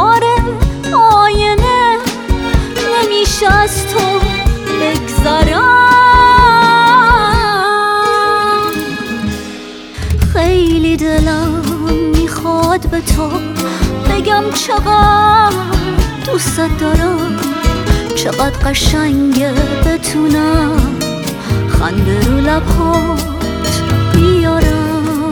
دیوار آینه نمیشه از تو بگذرم. خیلی دلم میخواد به تو بگم چقدر دوست دارم، چقدر قشنگه بتونم خنده رو لبهات بیارم.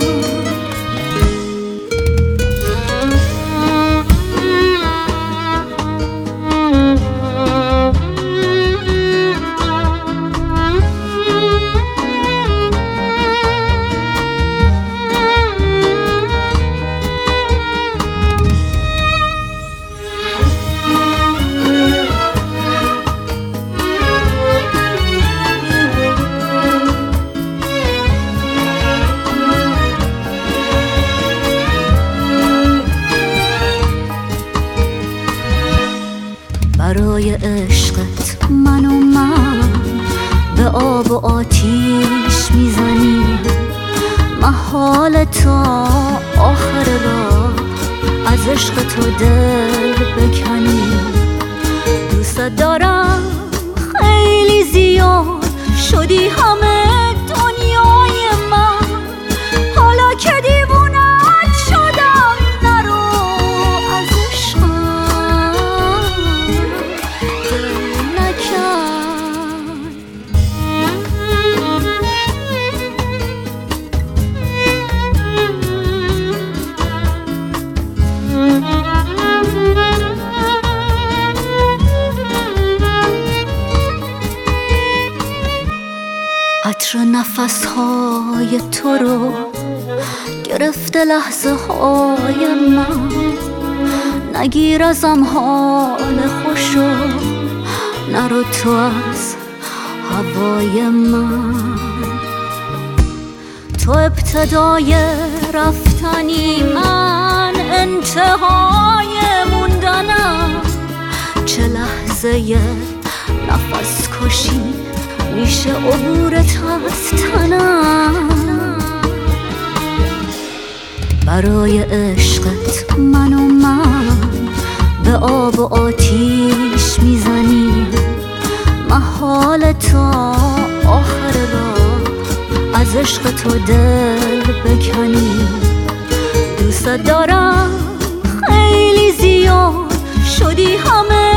برای عشقت من به آب و آتیش میزنیم، محال تا آخر راه از عشق تو دل بکنیم. دوست دارم خیلی زیاد، شدی همه دنیای من، حالا که دیوونت شدم نرو از عشقم دل نکن. عطر نفسهای تو رو گرفته لحظه های من، نگیر ازم حال خوشو، نرو تو از هوای من. تو ابتدای رفتنی، من انتهای موندنم، چه لحظه نفس کشی میشه عبورت از تنم. برای عشقت من به آب و آتیش میزنیم، محال تا آخر راه از عشق تو دل بکنیم. دوست دارم خیلی زیاد، شدی همه